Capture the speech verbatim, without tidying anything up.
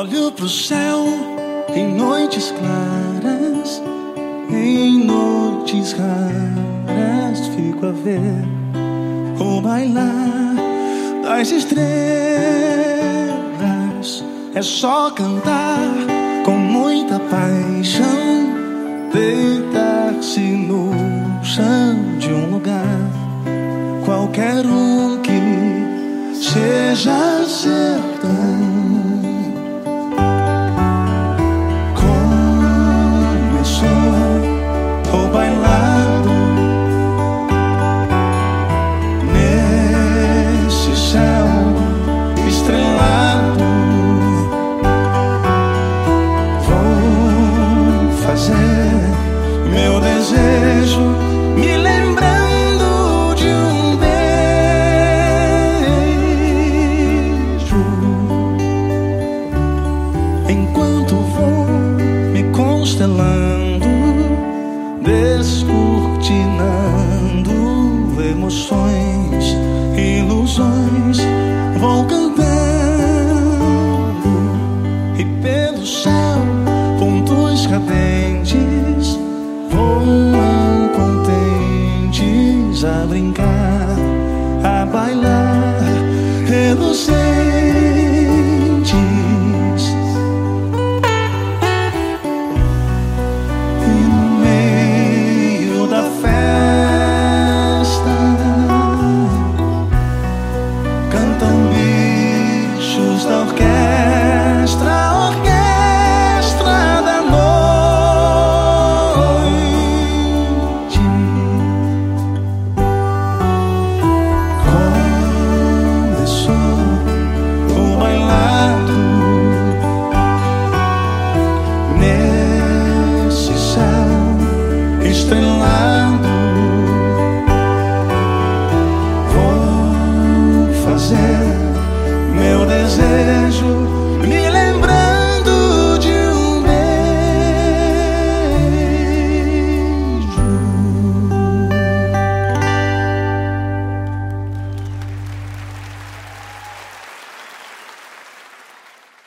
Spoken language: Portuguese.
Olho pro céu em noites claras, em noites raras fico a ver o bailar das estrelas. É só cantar com muita paixão, deitar-se no chão de um lugar, qualquer um que seja sertão. Meu desejo, me lembrando de um beijo, enquanto vou me constelando, descortinando emoções, ilusões.